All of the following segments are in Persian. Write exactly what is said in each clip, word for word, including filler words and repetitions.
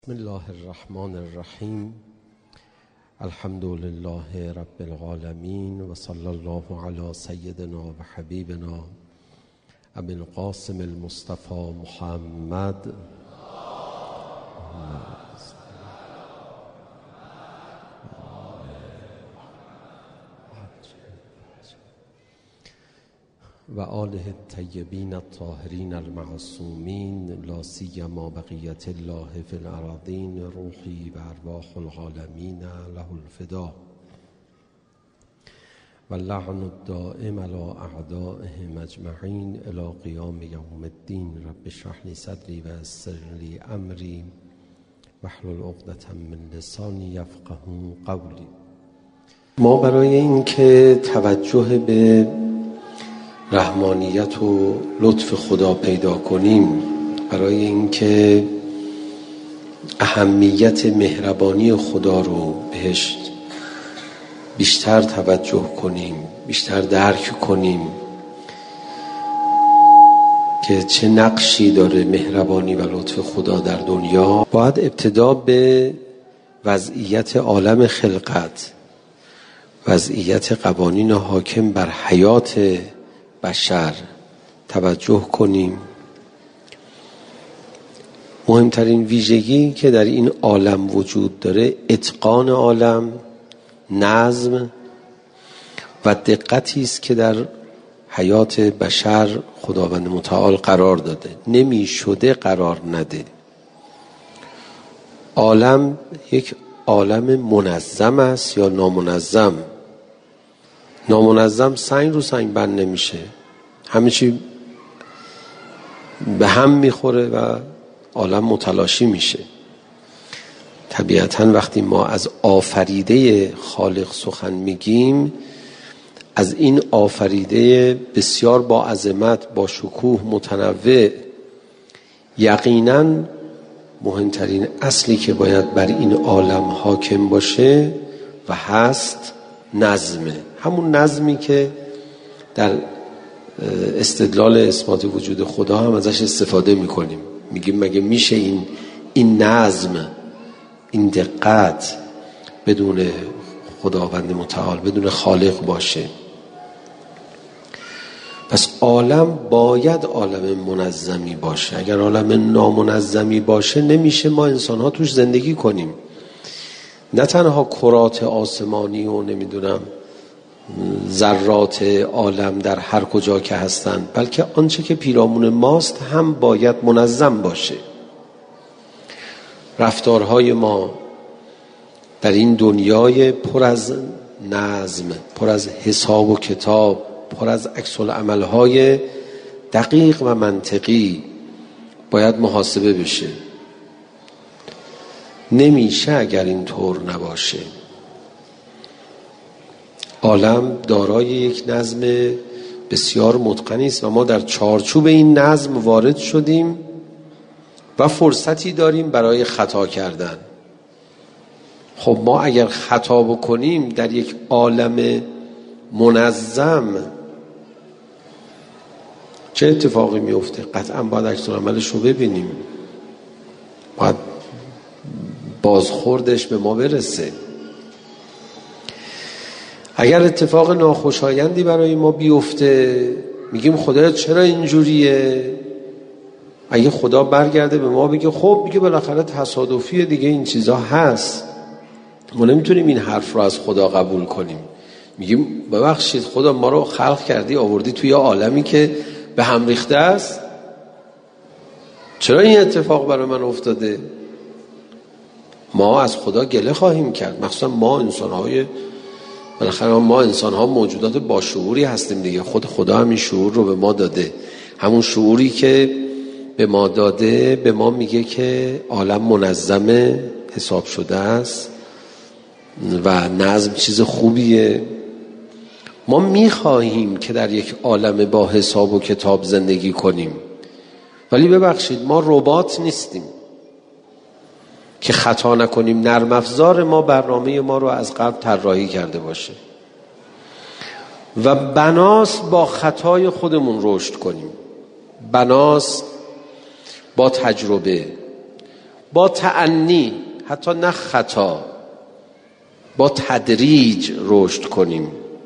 بسم الله الرحمن الرحیم. الحمد لله رب العالمین و صلی الله علی سیدنا و حبیبنا ابی القاسم المصطفى محمد و آله الطیبین الطاهرین المعصومین لا سیما بقیت الله فی الارضین روحی و ارواح العالمین له الفدا و اللعن الدائم علی اعدائهم اجمعین الی قیام یوم الدین. رب اشرح لی صدری و یسر لی امری واحلل عقدة من لسانی یفقهوا قولی. ما برای اینکه توجه به رحمانیت و لطف خدا پیدا کنیم، برای اینکه اهمیت مهربانی خدا رو بهش بیشتر توجه کنیم، بیشتر درک کنیم که چه نقشی داره مهربانی و لطف خدا در دنیا، باید ابتدا به وضعیت عالم خلقت، وضعیت قوانین حاکم بر حیات بشر توجه کنیم. مهمترین ویژگی که در این عالم وجود داره اتقان عالم، نظم و دقتی است که در حیات بشر خداوند متعال قرار داده، نمی شده قرار نده. عالم یک عالم منظم است یا نامنظم؟ نامنظم سنگ رو سنگ بند نمیشه، همه چی به هم میخوره و عالم متلاشی میشه. طبیعتاً وقتی ما از آفریده خالق سخن میگیم، از این آفریده بسیار با عظمت، با شکوه، متنوع، یقیناً مهمترین اصلی که باید بر این عالم حاکم باشه و هست نظمه. همون نظمی که در استدلال اثبات وجود خدا هم ازش استفاده میکنیم، میگیم مگه میشه این این نظم، این دقت بدون خداوند متعال، بدون خالق باشه؟ پس عالم باید عالم منظمی باشه. اگر عالم نامنظمی باشه نمیشه ما انسان ها توش زندگی کنیم. نه تنها کرات آسمانی و نمیدونم ذرات عالم در هر کجا که هستند، بلکه آنچه که پیرامون ماست هم باید منظم باشه. رفتارهای ما در این دنیای پر از نظم، پر از حساب و کتاب، پر از عکس العمل‌های دقیق و منطقی باید محاسبه بشه. نمیشه اگر این طور نباشه. عالم دارای یک نظم بسیار متقنی است و ما در چارچوب این نظم وارد شدیم و فرصتی داریم برای خطا کردن. خب ما اگر خطا بکنیم در یک عالم منظم چه اتفاقی میفته؟ قطعا باید عکس العملش رو ببینیم، باید بازخوردش به ما برسه. اگر اتفاق ناخوشایندی برای ما بیفته میگیم خدا چرا اینجوریه؟ اگه خدا برگرده به ما بگه خب میگه بالاخره تصادفیه دیگه، این چیزا هست، ما نمیتونیم این حرف رو از خدا قبول کنیم. میگیم ببخشید خدا ما رو خلق کردی آوردی توی عالمی که به هم ریخته است، چرا این اتفاق برای من افتاده؟ ما از خدا گله خواهیم کرد، مخصوصا ما انسان‌های، بالاخره ما انسان‌ها موجودات با شعوری هستیم دیگه. خود خدا همین شعور رو به ما داده. همون شعوری که به ما داده به ما میگه که عالم منظم، حساب شده است و نظم چیز خوبیه. ما میخواهیم که در یک عالم با حساب و کتاب زندگی کنیم، ولی ببخشید ما ربات نیستیم که خطا نکنیم. نرم افزار ما برنامه ما رو از قبل طراحی کرده باشه و بناس با خطای خودمون رشد کنیم، بناس با تجربه، با تأنی، حتی نه خطا، با تدریج رشد کنیم.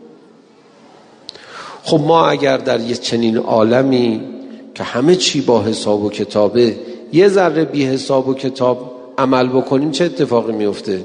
خب ما اگر در یه چنین عالمی که همه چی با حساب و کتابه یه ذره بی حساب و کتاب عمل بکنیم چه اتفاقی میفته؟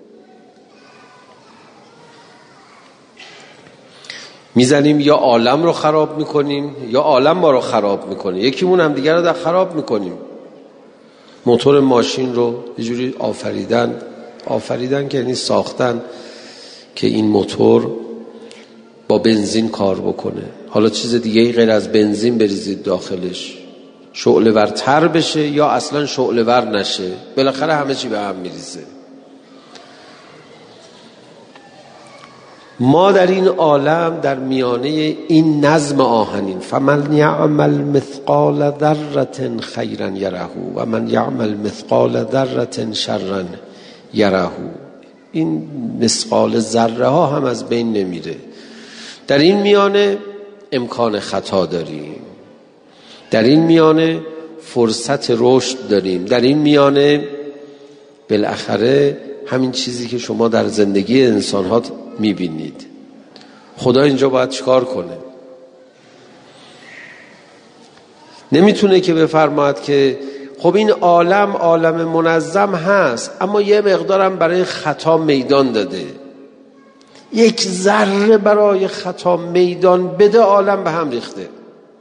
میزنیم یا عالم رو خراب میکنیم یا عالم ما رو خراب میکنه. یکیمون هم دیگر رو در خراب میکنیم. موتور ماشین رو یه جوری آفریدن آفریدن که یعنی ساختن که این موتور با بنزین کار بکنه. حالا چیز دیگه ای غیر از بنزین بریزید داخلش، شعله ورتر بشه یا اصلا شعله ور نشه، بالاخره همه چی به هم میریزه. ما در این عالم در میانه این نظم آهنین، فمن یعمل مثقال ذره خیرا یره و من یعمل مثقال ذره شرا یره، این مثقال ذره ها هم از بین نمیره. در این میانه امکان خطا داریم، در این میانه فرصت رشد داریم، در این میانه بالاخره همین چیزی که شما در زندگی انسان ها میبینید. خدا اینجا باید چیکار کنه؟ نمیتونه که بفرماید که خب این عالم عالم منظم هست اما یه مقدارم برای خطا میدان داده، یک ذره برای خطا میدان بده عالم به هم ریخته.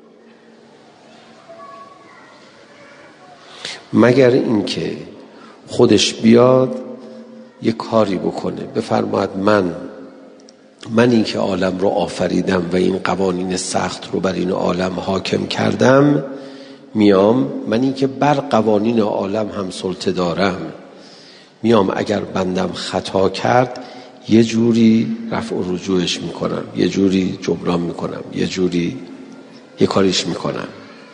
مگر اینکه خودش بیاد یک کاری بکنه، بفرماید من من این که عالم رو آفریدم و این قوانین سخت رو بر این عالم حاکم کردم، میام من این که بر قوانین عالم هم سلطه دارم، میام اگر بندم خطا کرد یه جوری رفع و رجوعش میکنم، یه جوری جبران میکنم، یه جوری یه کاریش میکنم.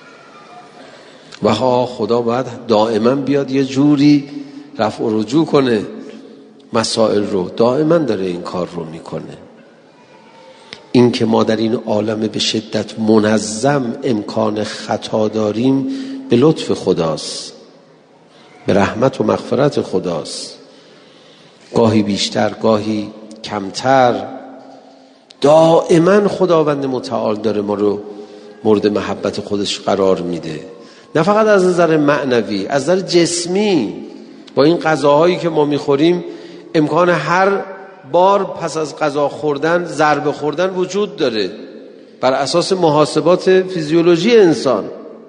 و ها خدا باید دائما بیاد یه جوری رفع و رجوع کنه مسائل رو، دائما داره این کار رو میکنه. این که ما در این عالم به شدت منظم امکان خطا داریم به لطف خداست، به رحمت و مغفرت خداست. گاهی بیشتر گاهی کمتر، دائما خداوند متعال داره ما رو مورد محبت خودش قرار میده، نه فقط از نظر معنوی، از نظر جسمی. با این غذاهایی که ما میخوریم امکان هر بار پس از غذا خوردن ضربه خوردن وجود داره بر اساس محاسبات فیزیولوژی انسان.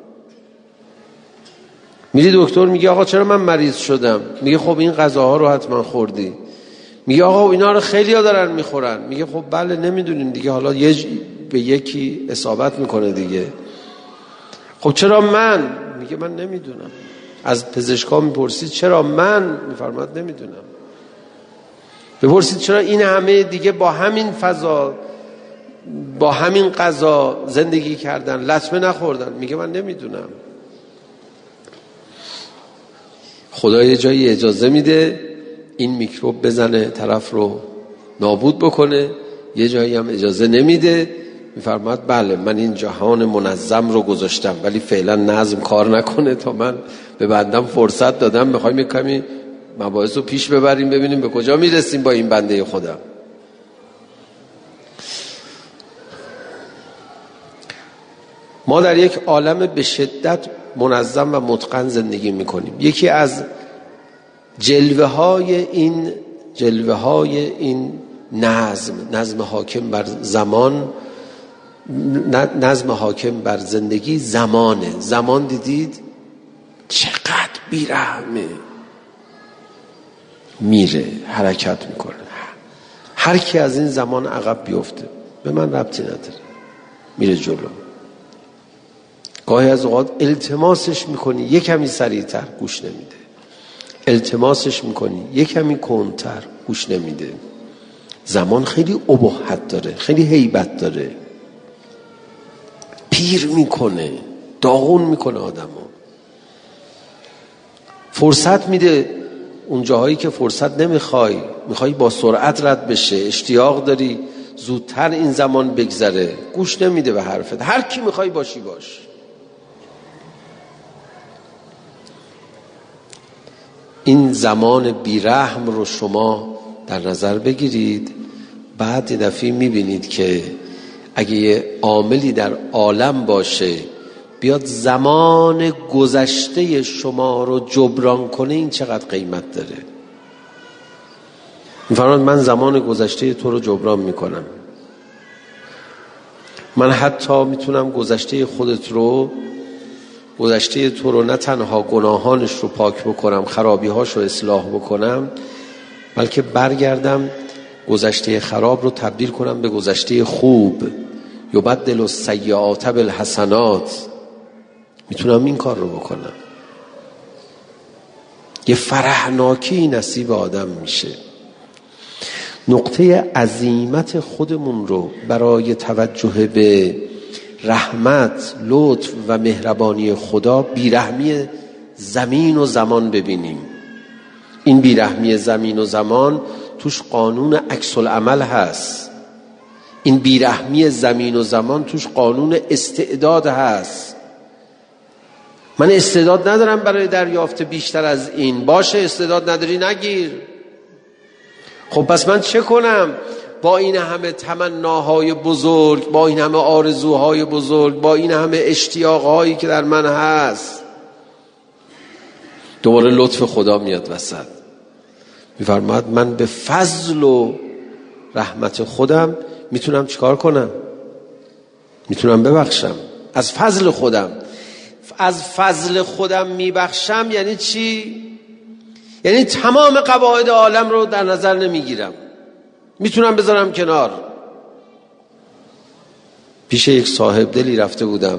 میری دکتر میگه آقا چرا من مریض شدم؟ میگه خب این غذاها رو حتما خوردی. میگه آقا اینا رو خیلی‌ها دارن میخورن. میگه خب بله نمیدونیم دیگه، حالا یه به یکی اصابت میکنه دیگه. خب چرا من؟ میگه من نمیدونم. از پزشکا میپرسید چرا من؟ میفرماد نمیدونم. بپرسید چرا این همه دیگه با همین فضا با همین غذا زندگی کردن لطمه نخوردن؟ میگه من نمیدونم. خدا یه جایی اجازه میده این میکروب بزنه طرف رو نابود بکنه، یه جایی هم اجازه نمیده. میفرماد بله من این جهان منظم رو گذاشتم ولی فعلا نظم کار نکنه تا من به بندم فرصت دادم، میخوایم یک کمی مباحث رو پیش ببریم ببینیم به کجا میرسیم با این بنده خدا. ما در یک عالم به شدت منظم و متقن زندگی میکنیم. یکی از جلوه های این جلوه های این نظم نظم حاکم بر زمان، نظم حاکم بر زندگی زمانه. زمان دیدید چقدر بیرحمه، میره حرکت میکنه. هر کی از این زمان عقب بیفته به من ربطی نداره، میره جلو. گاهی از اوقات التماسش میکنی یه کمی سریعتر، گوش نمیده. التماسش میکنی یه کمی کندتر، گوش نمیده. زمان خیلی ابهت داره، خیلی هیبت داره، پیر میکنه، داغون میکنه آدمو. فرصت میده اون جاهایی که فرصت نمیخوای، میخوای با سرعت رد بشه، اشتیاق داری زودتر این زمان بگذره، گوش نمیده به حرفت. هر کی میخوای باشی باش. این زمان بیرحم رو شما در نظر بگیرید. بعد یه دفعه میبینید که اگه یه عاملی در عالم باشه بیاد زمان گذشته شما رو جبران کنه، این چقدر قیمت داره. میفرماد من زمان گذشته تو رو جبران میکنم. من حتی میتونم گذشته خودت رو، گذشته تو رو نه تنها گناهانش رو پاک بکنم، خرابیهاش رو اصلاح بکنم، بلکه برگردم گذشته خراب رو تبدیل کنم به گذشته خوب. یبدل السیئات بالحسنات. میتونم این کار رو بکنم. یه فرحناکی نصیب آدم میشه. نقطه عظیمت خودمون رو برای توجه به رحمت، لطف و مهربانی خدا بیرحمی زمین و زمان ببینیم. این بیرحمی زمین و زمان توش قانون عکس العمل هست. این بیرحمی زمین و زمان توش قانون استعداد هست. من استعداد ندارم برای دریافت بیشتر از این. باشه استعداد نداری نگیر. خب پس من چه کنم؟ با این همه تمناهای بزرگ، با این همه آرزوهای بزرگ، با این همه اشتیاقهایی که در من هست، دوباره لطف خدا میاد وسط. میفرماد من به فضل و رحمت خودم میتونم چیکار کنم؟ میتونم ببخشم. از فضل خودم. از فضل خودم میبخشم یعنی چی؟ یعنی تمام قواعد عالم رو در نظر نمیگیرم، میتونم بذارم کنار. پیش یک صاحب دلی رفته بودم،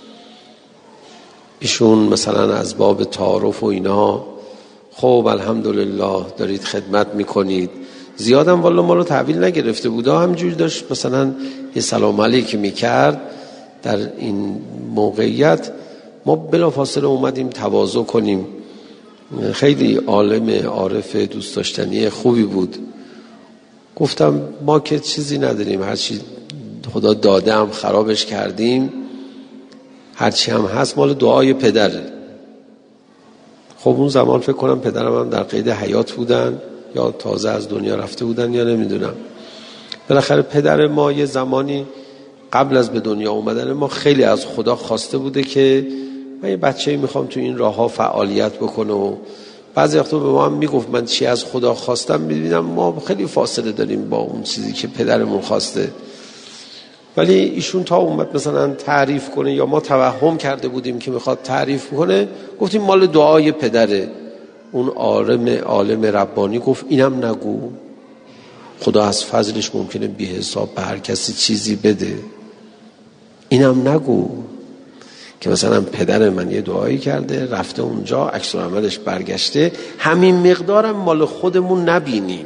ایشون مثلا از باب تعارف و اینا، خب الحمدلله دارید خدمت میکنید، زیادم والا ما رو تحویل نگرفته بود، همجوری داشت مثلا یه سلام علیک میکرد. در این موقعیت ما بلافاصله اومدیم تواضع کنیم. خیلی عالم عارف دوست داشتنی خوبی بود. گفتم ما که چیزی نداریم، هرچی خدا داده هم خرابش کردیم، هرچی هم هست مال دعای پدره. خب اون زمان فکر کنم پدرم هم در قید حیات بودن یا تازه از دنیا رفته بودن یا نمیدونم. بالاخره پدر ما یه زمانی قبل از به دنیا اومدن ما خیلی از خدا خواسته بوده که من یه بچه‌ای میخوام تو این راه ها فعالیت بکنه و بعضی وقتا به ما هم میگفت من چی از خدا خواستم، میبینم ما خیلی فاصله داریم با اون چیزی که پدرمون خواسته. ولی ایشون تا اومد مثلا تعریف کنه یا ما توهم کرده بودیم که میخواد تعریف کنه، گفتیم مال دعای پدره. اون عالم عالم ربانی گفت اینم نگو، خدا از فضلش ممکنه بی حساب به هر کسی چیزی بده. اینم نگو که مثلا پدر من یه دعایی کرده رفته اونجا عکس العملش برگشته، همین مقدارم مال خودمون نبینیم،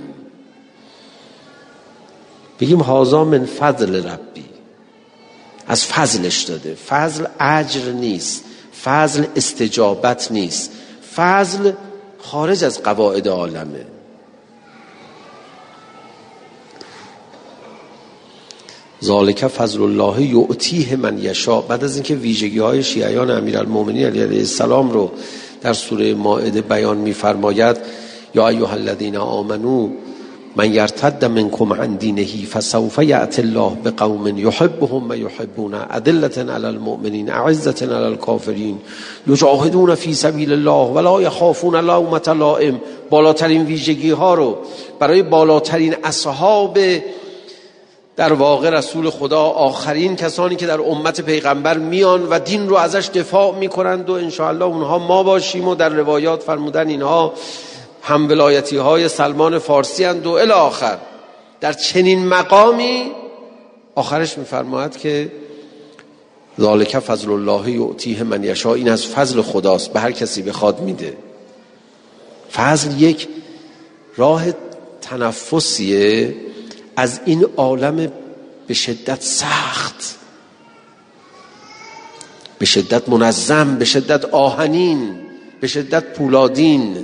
بگیم هذا من فضل ربی، از فضلش داده. فضل اجر نیست، فضل استجابت نیست، فضل خارج از قواعد عالمه. ذالک فضل الله یعطیه من یشاء. بعد از اینکه ویژگی های شیعیان امیرالمومنین علیه السلام رو در سوره مائده بیان می‌فرماید، یا ایها الذین آمنوا من یرتد منکم عن دینه فسوف یأتی الله بقوم یحبهم و یحبونه اذلة علی المؤمنین اعزة علی الکافرین یجاهدون فی سبیل الله ولا یخافون لومة لائم. بالاترین ویژگی ها رو برای بالاترین اصحاب در واقع رسول خدا، آخرین کسانی که در امت پیغمبر میان و دین رو ازش دفاع میکنند و انشاءالله اونها ما باشیم. و در روایات فرمودن اینها هم ولایتی های سلمان فارسی اند و الی آخر. در چنین مقامی آخرش میفرماید که ذالک فضل الله یعطیه من یشاء، این از فضل خداست، به هر کسی بخواد میده. فضل یک راه تنفسیه از این عالم به شدت سخت، به شدت منظم، به شدت آهنین، به شدت پولادین.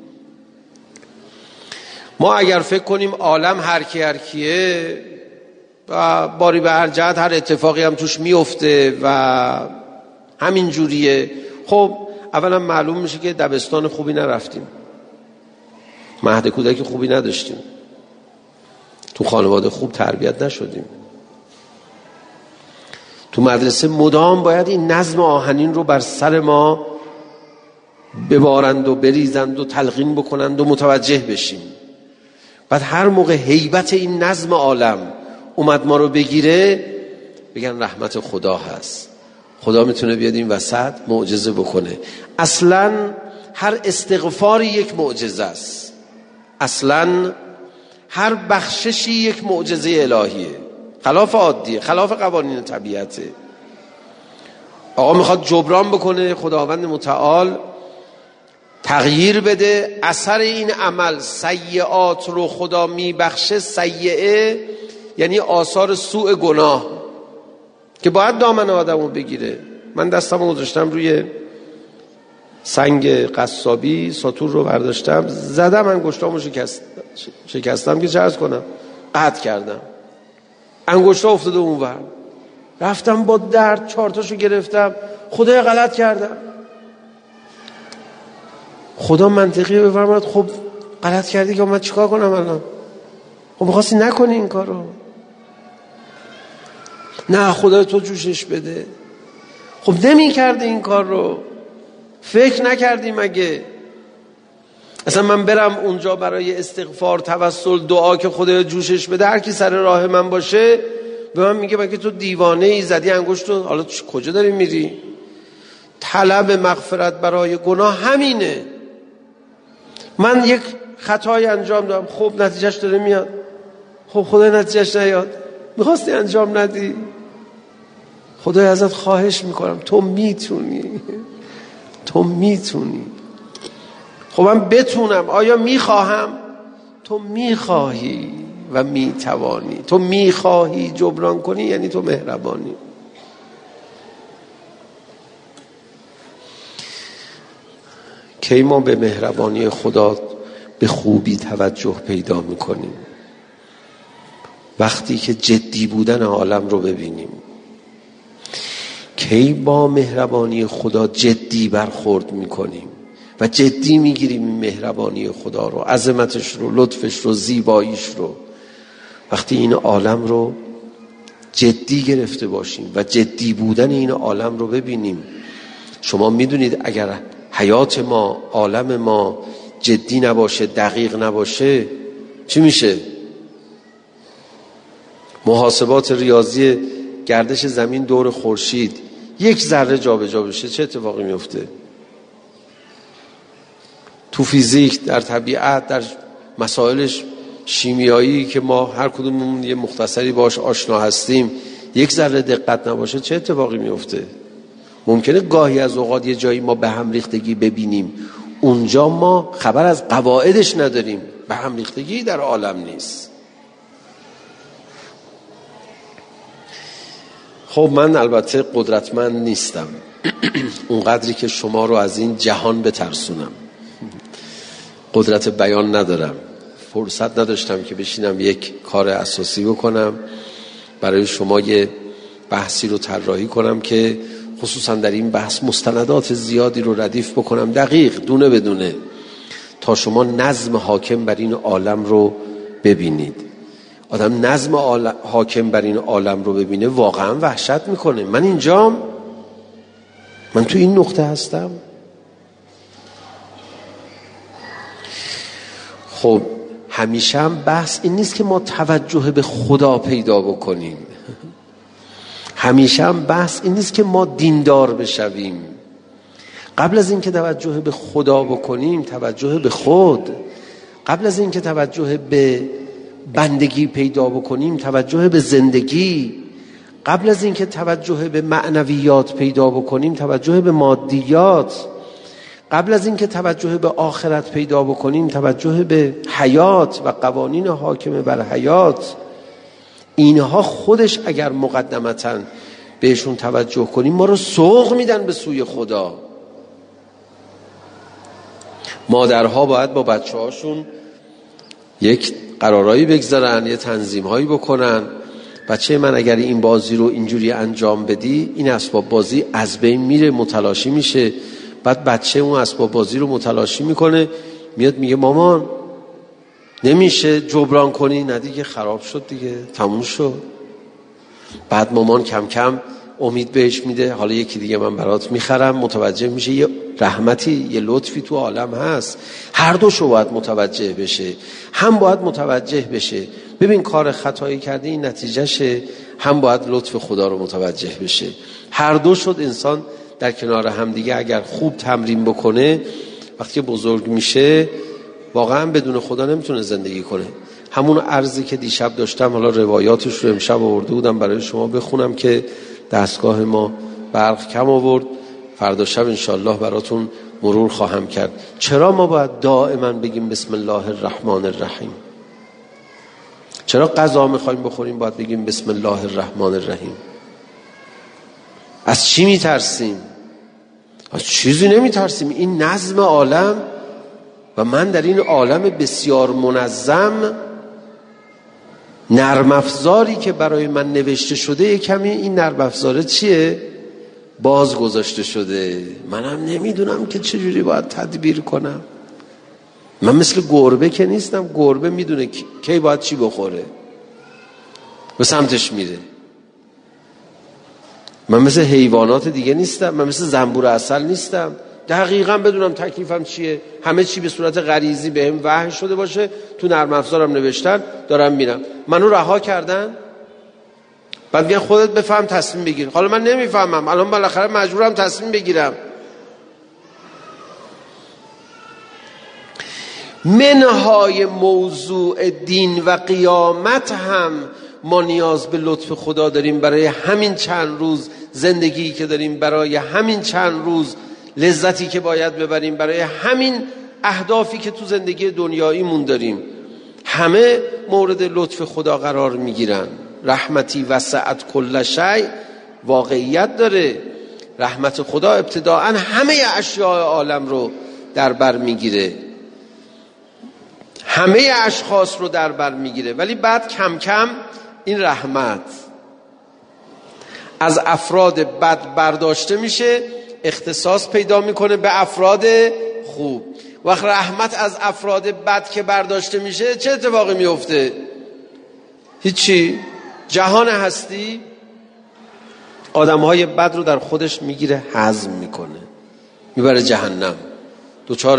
ما اگر فکر کنیم عالم هر کی هر کیه و باری به هر جهت هر اتفاقی هم توش میفته و همین جوریه، خب اولا معلوم میشه که دبستان خوبی نرفتیم. مهد کودک خوبی نداشتیم، تو خانواده خوب تربیت نشدیم، تو مدرسه مدام باید این نظم آهنین رو بر سر ما ببارند و بریزند و تلقین بکنند و متوجه بشیم. بعد هر موقع هیبت این نظم عالم اومد ما رو بگیره، بگن رحمت خدا هست، خدا میتونه بیاد این وسط معجزه بکنه. اصلا هر استغفاری یک معجزه است، اصلا هر بخششی یک معجزه الهیه، خلاف عادیه، خلاف قوانین طبیعته. آقا میخواد جبران بکنه، خداوند متعال تغییر بده اثر این عمل. سیئات رو خدا میبخشه، سیئه یعنی آثار سوء گناه که باید دامن آدمو بگیره. من دستمو گذاشتم روی سنگ قصابی، ساتور رو برداشتم، زدم، انگشتامو شکست شکستم که چه عرض کنم، قطع کردم، انگشتا افتاده اونور، رفتم با درد چهارتاشو گرفتم، خدای غلط کردم. خدا منطقی بفرماد خب غلط کردی که من چیکار کنم الان؟ خب می‌خواستی نکنی این کارو. نه خدا تو جوشش بده. خب نمی کردی این کار رو، فکر نکردی مگه؟ اصلا من برم اونجا برای استغفار، توسل، دعا که خدا جوشش بده، هر کی سر راه من باشه به من میگه مگه تو دیوانه ای، زدی انگشتو، حالا کجا داری میری؟ طلب مغفرت برای گناه همینه. من یک خطای انجام دادم، خب نتیجهش داره میاد، خب خدای نتیجهش نیاد، میخواستی انجام ندی، خدای ازت خواهش میکنم تو میتونی، تو میتونی. خب من بتونم، آیا میخواهم؟ تو میخواهی و میتوانی. تو میخواهی جبران کنی یعنی تو مهربانی. کی ما به مهربانی خدا به خوبی توجه پیدا میکنیم؟ وقتی که جدی بودن عالم رو ببینیم. کی با مهربانی خدا جدی برخورد میکنیم و جدی میگیریم این مهربانی خدا رو، عظمتش رو، لطفش رو، زیباییش رو. وقتی این عالم رو جدی گرفته باشیم و جدی بودن این عالم رو ببینیم. شما میدونید اگر حیات ما، عالم ما جدی نباشه، دقیق نباشه، چی میشه؟ محاسبات ریاضی گردش زمین دور خورشید یک ذره جابجا بشه چه اتفاقی میفته؟ تو فیزیک، در طبیعت، در مسائل شیمیایی که ما هر کدوممون یه مختصری باش آشنا هستیم، یک ذره دقت نباشه چه اتفاقی میفته؟ ممکنه گاهی از اوقات یه جایی ما به هم ریختگی ببینیم، اونجا ما خبر از قواعدش نداریم، به هم ریختگی در عالم نیست. خب من البته قدرتمند نیستم اونقدری که شما رو از این جهان بترسونم، قدرت بیان ندارم، فرصت نداشتم که بشینم یک کار اساسی بکنم برای شما، یه بحثی رو طراحی کنم که خصوصا در این بحث مستندات زیادی رو ردیف بکنم، دقیق، دونه بدونه، تا شما نظم حاکم بر این عالم رو ببینید. آدم نظم حاکم بر این عالم رو ببینه واقعا وحشت میکنه. من اینجام، من تو این نقطه هستم. خب همیشه هم بحث این نیست که ما توجه به خدا پیدا بکنیم، همیشه هم بحث این نیست که ما دیندار بشویم. قبل از این که توجه به خدا بکنیم، توجه به خود، قبل از این که توجه به بندگی پیدا بکنیم، توجه به زندگی، قبل از این که توجه به معنویات پیدا بکنیم، توجه به مادیات، قبل از این که توجه به آخرت پیدا بکنیم، توجه به حیات و قوانین حاکم بر حیات. اینها خودش اگر مقدمتاً بهشون توجه کنیم ما رو سوق میدن به سوی خدا. مادرها باید با بچه هاشون یک قرارایی بگذارن، یه تنظیم هایی بکنن. بچه من اگر این بازی رو اینجوری انجام بدی، این اسباب بازی از بین میره، متلاشی میشه. بعد بچه اون اسباب بازی رو متلاشی میکنه، میاد میگه مامان نمیشه جبران کنی، نه دیگه خراب شد دیگه، تموم شد. بعد مامان کم کم امید بهش میده، حالا یکی دیگه من برات میخرم، متوجه میشه یه رحمتی یه لطفی تو عالم هست. هر دوشو باید متوجه بشه، هم باید متوجه بشه ببین کار خطایی کرده این نتیجهشه، هم باید لطف خدا رو متوجه بشه. هر دو شد انسان در کنار هم دیگه اگر خوب تمرین بکنه، وقتی که بزرگ میشه واقعا بدون خدا نمیتونه زندگی کنه. همون عرضی که دیشب داشتم، حالا روایاتش رو امشب آورده بودم برای شما بخونم که دستگاه ما برق کم آورد، فردا شب انشالله براتون مرور خواهم کرد. چرا ما باید دائما بگیم بسم الله الرحمن الرحیم؟ چرا غذا میخوایم بخوریم باید بگیم بسم الله الرحمن الرحیم؟ از چی میترسیم؟ از چیزی نمیترسیم. این نظم عالم و من در این عالم بسیار منظم، نرم افزاری که برای من نوشته شده، یه کمی این نرم افزاره چیه؟ باز گذاشته شده. منم نمیدونم که چجوری باید تدبیر کنم. من مثل گربه که نیستم، گربه میدونه کی باید چی بخوره، به سمتش میره. من مثل حیوانات دیگه نیستم، من مثل زنبور عسل نیستم، دقیقاً بدونم تکلیفم چیه. همه چی به صورت غریزی بهم وحی شده باشه، تو نرم افزارم نوشتن، دارم میرم. منو رها کردن، بعد میگن خودت بفهم تصمیم بگیر. حالا من نمیفهمم، الان بالاخره مجبورم تصمیم بگیرم. منهای موضوع دین و قیامت هم ما نیاز به لطف خدا داریم برای همین چند روز زندگی که داریم، برای همین چند روز لذتی که باید ببریم، برای همین اهدافی که تو زندگی دنیاییمون داریم. همه مورد لطف خدا قرار میگیرن. رحمتی وسعت کل شیء واقعیت داره. رحمت خدا ابتداءً همه اشیاء عالم رو در بر میگیره، همه اشخاص رو در بر میگیره، ولی بعد کم کم این رحمت از افراد بد برداشته میشه، اختصاص پیدا میکنه به افراد خوب. وقت رحمت از افراد بد که برداشته میشه چه اتفاقی میفته؟ هیچی. جهان هستی آدمهای بد رو در خودش میگیره، هضم میکنه، میبره جهنم. دوچار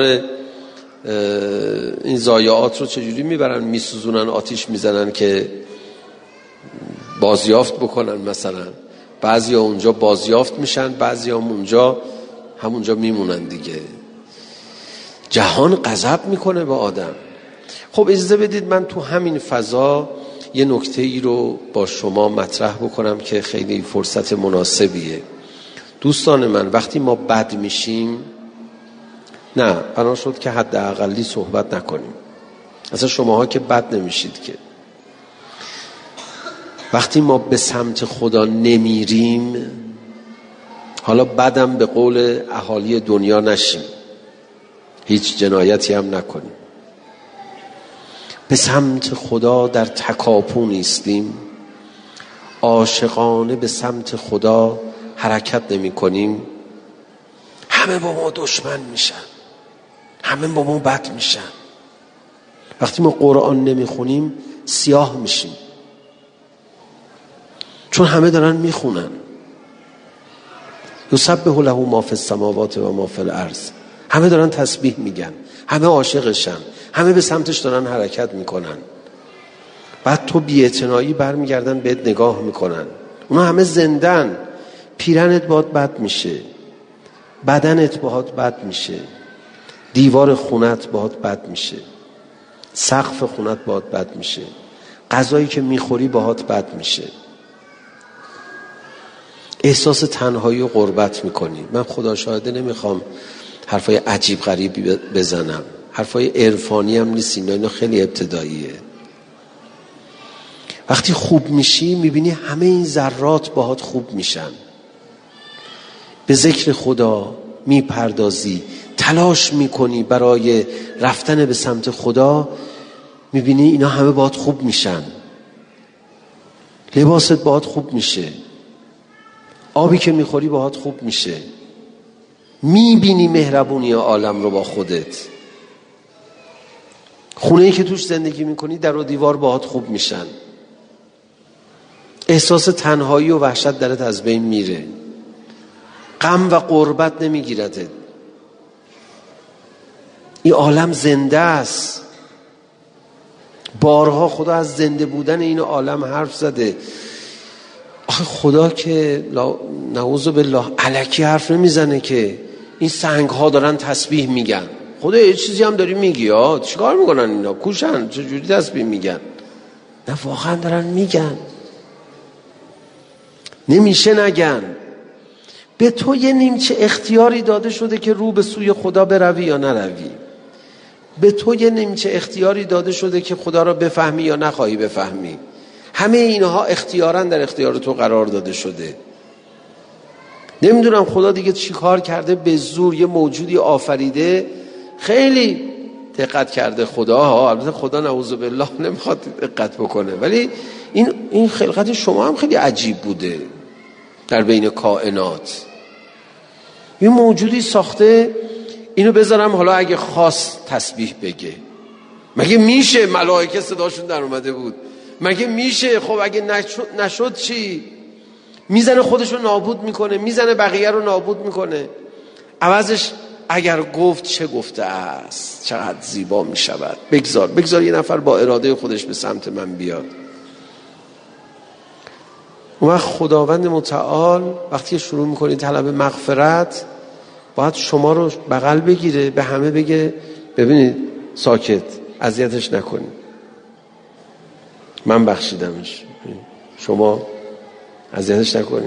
این ضایعات رو چجوری میبرن؟ میسوزونن، آتیش میزنن که بازیافت بکنن. مثلا بعضی ها اونجا بازیافت میشن، بعضی ها اونجا همونجا میمونن دیگه. جهان غضب میکنه به آدم. خب اجازه بدید من تو همین فضا یه نکته ای رو با شما مطرح بکنم که خیلی فرصت مناسبیه. دوستان من، وقتی ما بد میشیم، نه بنا شد که حداقلی صحبت نکنیم، اصلا شماها که بد نمیشید که. وقتی ما به سمت خدا نمیریم، حالا بدم به قول اهالی دنیا نشیم، هیچ جنایتی هم نکنیم، به سمت خدا در تکاپو نیستیم، عاشقانه به سمت خدا حرکت نمی کنیم، همه با ما دشمن میشن، همه با ما بد میشن. وقتی ما قرآن نمی خونیم سیاه میشیم، چون همه دارن میخونن. یسبح له ما فی السماوات و ما فی الارض، همه دارن تسبیح میگن، همه عاشقشن، همه به سمتش دارن حرکت میکنن. بعد تو بی‌اعتنایی برمیگردن بهت نگاه میکنن، اونا همه زندن. پیرنت باهات بد میشه، بدنت باهات بد میشه، دیوار خونت باهات بد میشه، سقف خونت باهات بد میشه، غذایی که میخوری باهات بد میشه، احساس تنهایی و غربت میکنی. من خدا شاهده نمیخوام حرفای عجیب غریبی بزنم، حرفای عرفانی هم نیست، اینا خیلی ابتداییه. وقتی خوب میشی میبینی همه این ذرات باهات خوب میشن، به ذکر خدا میپردازی، تلاش میکنی برای رفتن به سمت خدا، میبینی اینا همه باهات خوب میشن، لباست باهات خوب میشه، آبی که میخوری باهات خوب میشه، میبینی مهربونی عالم رو با خودت. خونه‌ای که توش زندگی میکنی در و دیوار باهات خوب میشن، احساس تنهایی و وحشت درت از بین میره، غم و غربت نمیگیرده. این عالم زنده است. بارها خدا از زنده بودن این عالم حرف زده. آخه خدا که نعوذ بالله الکی حرف نمیزنه که این سنگ ها دارن تسبیح میگن. خدا یه چیزی هم داری میگی ها، چیکار میکنن اینا؟ کوشن، چجوری تسبیح میگن؟ نه واقعا دارن میگن. نمیشه نگن. به تو یه نیمچه اختیاری داده شده که رو به سوی خدا بروی یا نروی. به تو یه نیمچه اختیاری داده شده که خدا را بفهمی یا نخواهی بفهمی. همه اینها اختیاراً در اختیار تو قرار داده شده. نمیدونم خدا دیگه چی کار کرده، به زور یه موجودی آفریده. خیلی دقت کرده خدا ها. البته خدا نعوذ بالله نمیخواد دقت بکنه، ولی این این خلقت شما هم خیلی عجیب بوده. در بین کائنات یه موجودی ساخته، اینو بذارم حالا اگه خواست تسبیح بگه. مگه میشه؟ ملائکه صداشون در اومده بود. مگه میشه؟ خب اگه نشد, نشد چی؟ میزنه خودشو نابود میکنه، میزنه بقیه رو نابود میکنه. عوضش اگر گفت چه گفته است، چقدر زیبا میشود. بگذار بگذار یه نفر با اراده خودش به سمت من بیاد. اون وقت خداوند متعال وقتی شروع میکنی طلب مغفرت، باید شما رو بغل بگیره، به همه بگه ببینید ساکت، اذیتش نکنید، من بخشیدمش، شما اذیتش نکنید.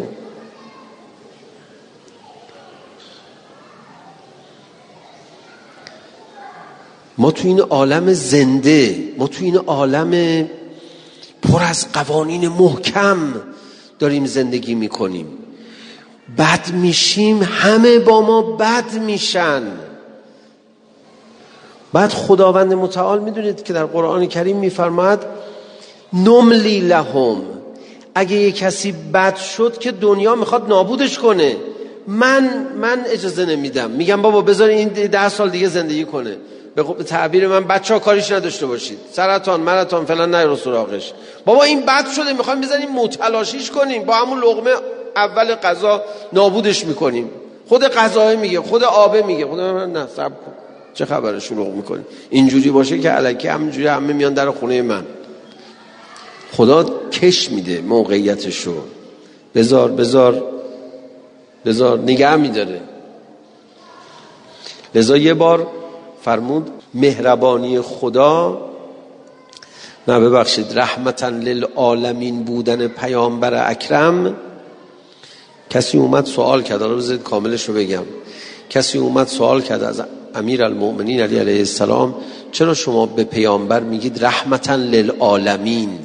ما تو این عالم زنده، ما تو این عالم پر از قوانین محکم داریم زندگی میکنیم. بد میشیم، همه با ما بد میشن. بعد خداوند متعال میدونید که در قرآن کریم میفرماد نملی لهم، اگه یه کسی بد شد که دنیا میخواد نابودش کنه، من من اجازه نمیدم، میگم بابا بذار این ده سال دیگه زندگی کنه. به تعبیر من بچه ها کاریش نداشته باشید، سرطان مرطان فلان نه رو سراغش. بابا این بد شده، میخوایم بزنیم متلاشیش کنیم، با همون لقمه اول غذا نابودش میکنیم. خود غذا میگه، خود آبه میگه، خدا من نه صبر کن، چه خبره شروع میکنیم. اینجوری باشه که الکی همینجوری همه میان در خونه من. خدا کش میده موقعیتشو، بذار بذار بذار نگه میداره. لذا یه بار فرمود مهربانی خدا، نه ببخشید رحمتا للعالمین بودن پیامبر اکرم. کسی اومد سوال کرد، حالا بذارید کاملش رو بگم. کسی اومد سوال کرد از امیر المؤمنین علی علیه السلام، چرا شما به پیامبر میگید رحمتا للعالمین؟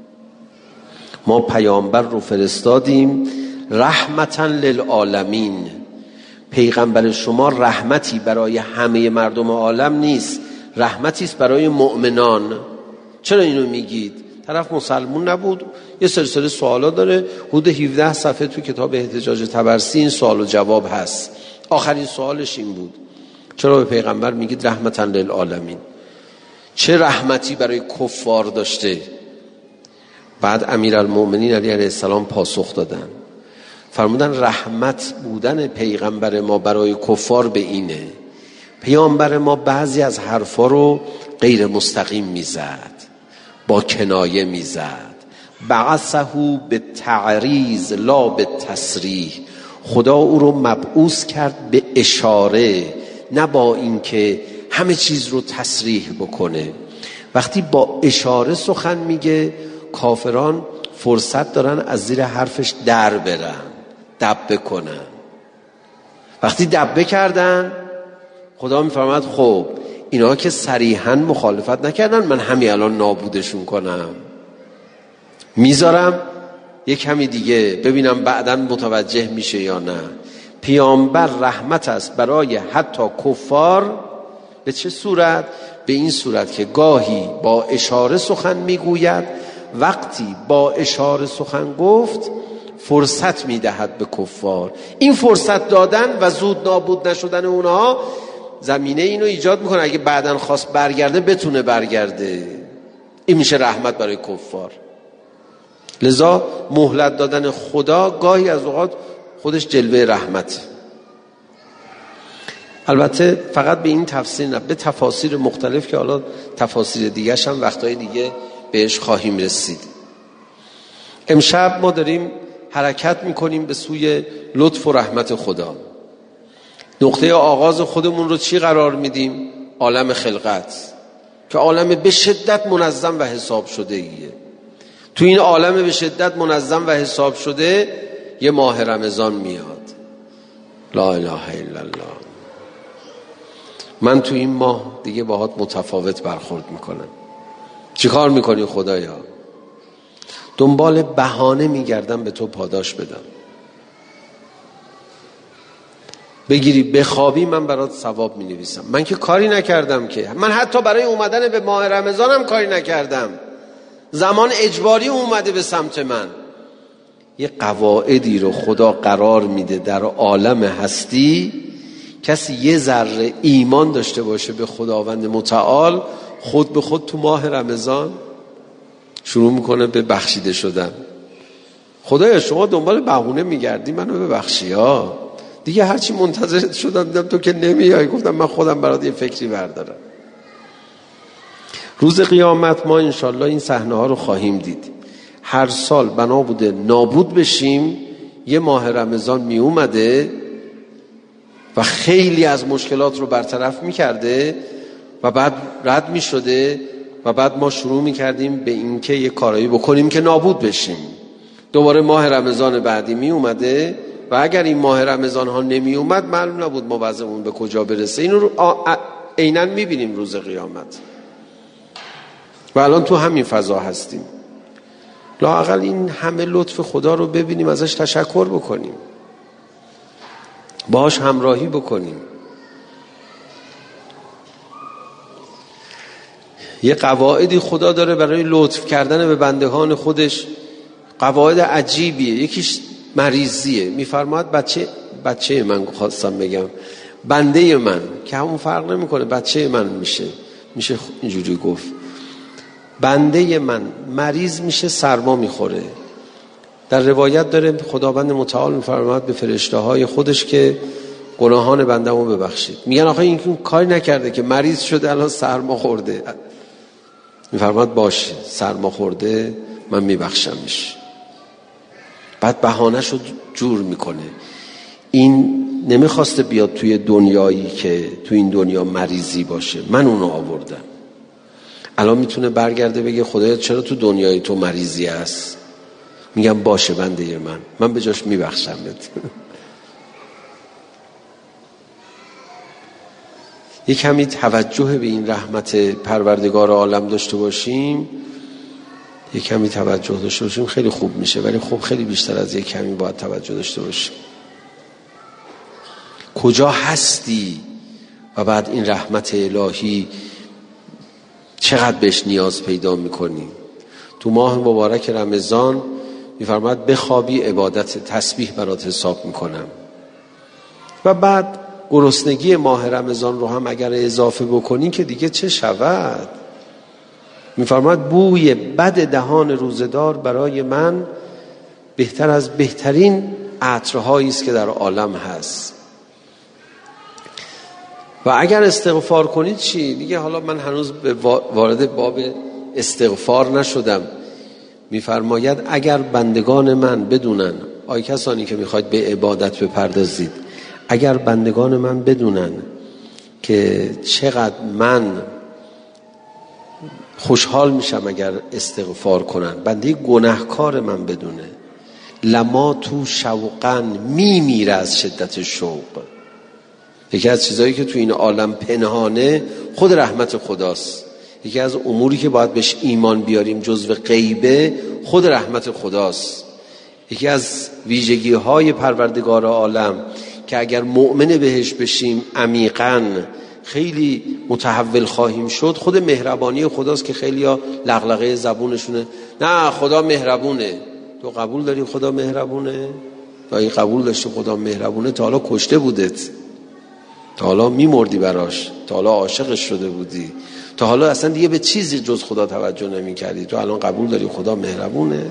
ما پیامبر رو فرستادیم رحمتا للعالمین. پیغمبر شما رحمتی برای همه مردم عالم نیست، رحمتی است برای مؤمنان. چرا اینو میگید؟ طرف مسلمون نبود، یه سلسله سوالا داره، حدود هفده صفحه تو کتاب احتجاج طبرسی این سوال و جواب هست. آخرین سوالش این بود چرا به پیغمبر میگید رحمتا للعالمین؟ چه رحمتی برای کفار داشته؟ بعد امیرالمؤمنین علی علیه السلام پاسخ دادن، فرمودن رحمت بودن پیغمبر ما برای کفار به اینه، پیامبر ما بعضی از حرفا رو غیر مستقیم میزد، با کنایه میزد. بعثه به تعریض لا به تصریح، خدا او رو مبعوث کرد به اشاره، نه با اینکه همه چیز رو تصریح بکنه. وقتی با اشاره سخن میگه، کافران فرصت دارن از زیر حرفش در برن، دبه کنن. وقتی دبه کردن، خدا میفرماد خب اینا که صریحاً مخالفت نکردن، من همین الان نابودشون کنم، میذارم یک کمی دیگه ببینم بعداً متوجه میشه یا نه. پیامبر رحمت است برای حتی کفار. به چه صورت؟ به این صورت که گاهی با اشاره سخن میگوید، وقتی با اشاره سخن گفت فرصت میدهد به کفار. این فرصت دادن و زود نابود نشدن اونها زمینه اینو ایجاد میکنه اگه بعداً خواست برگرده بتونه برگرده. این میشه رحمت برای کفار. لذا مهلت دادن خدا گاهی از اوقات خودش جلوه رحمت. البته فقط به این تفسیر نه، به تفاسیر مختلف که حالا تفاسیر دیگرش هم وقتهای دیگه بهش خواهیم رسید. امشب ما داریم حرکت میکنیم به سوی لطف و رحمت خدا. نقطه آغاز خودمون رو چی قرار میدیم؟ عالم خلقت که عالم به شدت منظم و حساب شده ایه. تو این عالم به شدت منظم و حساب شده یه ماه رمضان میاد. لا اله الا الله. من تو این ماه دیگه باهات متفاوت برخورد میکنم. چی کار میکنی خدایا؟ دنبال بهانه میگردم به تو پاداش بدم. بگیری بخوابی من برات ثواب می نویسم. من که کاری نکردم که. من حتی برای اومدن به ماه رمضان هم کاری نکردم. زمان اجباری اومده به سمت من. یه قواعدی رو خدا قرار میده در عالم هستی. کسی یه ذره ایمان داشته باشه به خداوند متعال، خود به خود تو ماه رمضان شروع میکنه به بخشیده شدن. خدایا شما دنبال بهونه میگردی منو ببخشی ها. دیگه هرچی منتظر شدم دیدم تو که نمیای، گفتم من خودم برات یه فکری بردارم. روز قیامت ما انشالله این صحنه ها رو خواهیم دید. هر سال بنا بوده نابود بشیم، یه ماه رمضان می اومده و خیلی از مشکلات رو برطرف می کرده و بعد رد می شده و بعد ما شروع می کردیم به اینکه یه کارایی بکنیم که نابود بشیم. دوباره ماه رمضان بعدی می اومده و اگر این ماه رمضان ها نمی اومد معلوم نبود ما وضعمون به کجا برسه. اینو رو عیناً می بینیم روز قیامت و الان تو همین فضا هستیم. لااقل این همه لطف خدا رو ببینیم، ازش تشکر بکنیم، باهاش همراهی بکنیم. یه قواعدی خدا داره برای لطف کردن به بندگان خودش، قواعد عجیبیه. یکیش مریضیه. میفرماید بچه بچه من خواستم بگم بنده من که همون فرق نمیکنه، بچه من میشه میشه اینجوری گفت. بنده من مریض میشه، سرما میخوره. در روایت داره خداوند متعال میفرماید به فرشته های خودش که گناهان بنده‌مو ببخشید. میگن آخه این کاری نکرده که مریض شده الان سرما خورده. میفرماید باشه سرما خورده من میبخشمش. بعد بهانه‌شو جور میکنه. این نمیخواسته بیاد توی دنیایی که توی این دنیا مریضی باشه، من اونو آوردم. الان میتونه برگرده بگه خدایا چرا تو دنیای تو مریضی هست؟ میگم باشه بنده من من به جاش میبخشمت. یک کمی توجه به این رحمت پروردگار عالم داشته باشیم، یک کمی توجه داشته باشیم خیلی خوب میشه. ولی خب خیلی بیشتر از یک کمی باید توجه داشته باشیم. کجا هستی و بعد این رحمت الهی چقدر بهش نیاز پیدا میکنی. تو ماه مبارک رمضان میفرماید بخوابی عبادت تسبیح برات حساب میکنم. و بعد گرسنگی ماه رمضان رو هم اگر اضافه بکنی که دیگه چه شود. میفرماید بوی بد دهان روزدار برای من بهتر از بهترین عطرهایی است که در عالم هست. و اگر استغفار کنید چی؟ دیگه حالا من هنوز به وارد باب استغفار نشدم. میفرماید اگر بندگان من بدونن، آی کسانی که میخواید به عبادت بپردازید، اگر بندگان من بدونن که چقدر من خوشحال میشم اگر استغفار کنن، بنده گناهکار من بدونه، لما تو شوقن میمیره از شدت شوق. یکی از چیزایی که تو این عالم پنهانه خود رحمت خداست. یکی از اموری که باید بهش ایمان بیاریم جزو غیبه خود رحمت خداست. یکی از ویژگی های پروردگار عالم که اگر مؤمن بهش بشیم عمیقاً خیلی متحول خواهیم شد، خود مهربانی خداست که خیلی ها لغلغه زبونشونه نه خدا مهربونه. تو قبول داری خدا مهربونه؟ تا این قبول داشته خدا مهربونه تا حالا کشته بودت. تا حالا میمردی براش، تا حالا عاشقش شده بودی، تا حالا اصلا دیگه به چیزی جز خدا توجه نمی کردی، تو الان قبول داری خدا مهربونه؟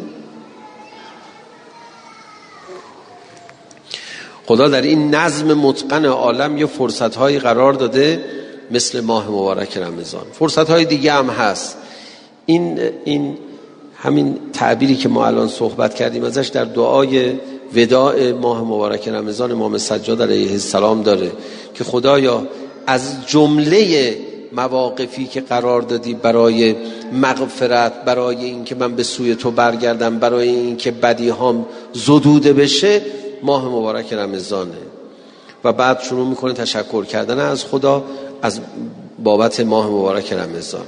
خدا در این نظم متقن عالم یه فرصت‌هایی قرار داده مثل ماه مبارک رمضان. فرصت‌های دیگه هم هست. این این همین تعبیری که ما الان صحبت کردیم ازش در دعای وداع ماه مبارک رمضان امام سجاد علیه السلام داره که خدایا از جمله مواقفی که قرار دادی برای مغفرت، برای این که من به سوی تو برگردم، برای این که بدیهام زدوده بشه، ماه مبارک رمضانه. و بعد شروع میکنه تشکر کردن از خدا از بابت ماه مبارک رمضان.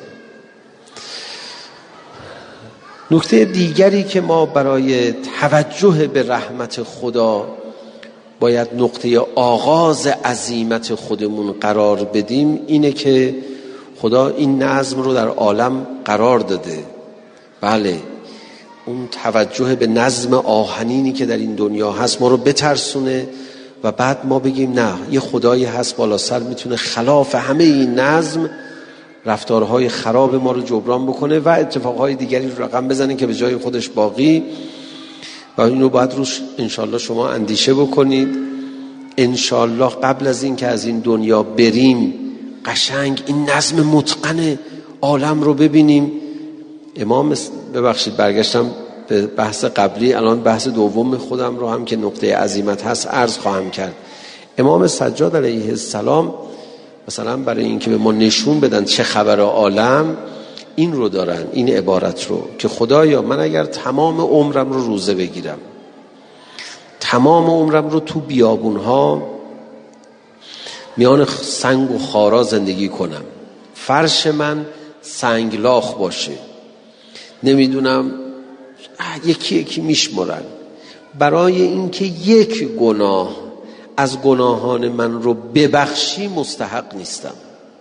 نکته دیگری که ما برای توجه به رحمت خدا باید نقطه آغاز عظیمت خودمون قرار بدیم اینه که خدا این نظم رو در عالم قرار داده. بله، اون توجه به نظم آهنینی که در این دنیا هست ما رو بترسونه و بعد ما بگیم نه، یه خدایی هست بالا سر میتونه خلاف همه این نظم رفتارهای خراب ما رو جبران بکنه و اتفاقهای دیگری رو رقم بزنه که به جای خودش باقی. و این رو باید روش انشالله شما اندیشه بکنید. انشالله قبل از این که از این دنیا بریم قشنگ این نظم متقن عالم رو ببینیم. امام ببخشید برگشتم به بحث قبلی، الان بحث دوم خودم رو هم که نقطه عظیمت هست عرض خواهم کرد. امام سجاد علیه السلام مثلا برای این که به ما نشون بدن چه خبر عالم این رو دارن، این عبارت رو که خدایا من اگر تمام عمرم رو روزه بگیرم، تمام عمرم رو تو بیابونها میان سنگ و خارا زندگی کنم، فرش من سنگلاخ باشه، نمیدونم یکی یکی میشمرن، برای اینکه یک گناه از گناهان من رو ببخشی مستحق نیستم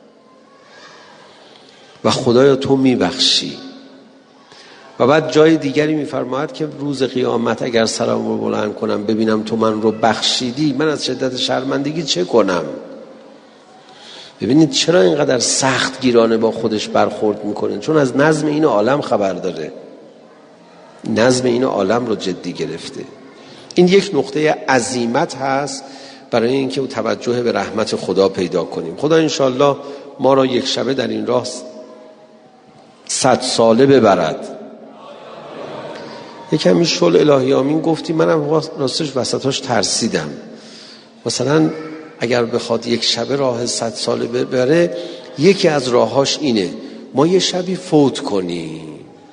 و خدایا تو میبخشی. و بعد جای دیگری میفرماید که روز قیامت اگر سرم رو بلند کنم ببینم تو من رو بخشیدی، من از شدت شرمندگی چه کنم؟ ببینید چرا اینقدر سخت گیرانه با خودش برخورد میکنه؟ چون از نظم این عالم خبر داره، نظم این عالم رو جدی گرفته. این یک نقطه عظیمت هست برای اینکه توجه به رحمت خدا پیدا کنیم. خدا انشالله ما را یک شبه در این راه صد ساله ببرد. یک کمی شل الهی آمین گفتی، منم راستش وسطاش ترسیدم. مثلا اگر بخواد یک شبه راه صد ساله ببره، یکی از راهاش اینه ما یه شبی فوت کنیم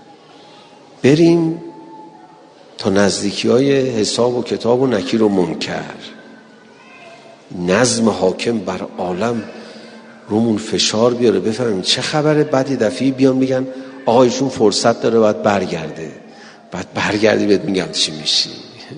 بریم تا نزدیکی های حساب و کتاب و نکیر و منکر، نظم حاکم بر عالم رومون فشار بیاره، بفهمیم چه خبره. بعد یه دفعه بیان بگن آقایشون فرصت داره باید برگرده، بعد برگردی بهت میگم چی میشی.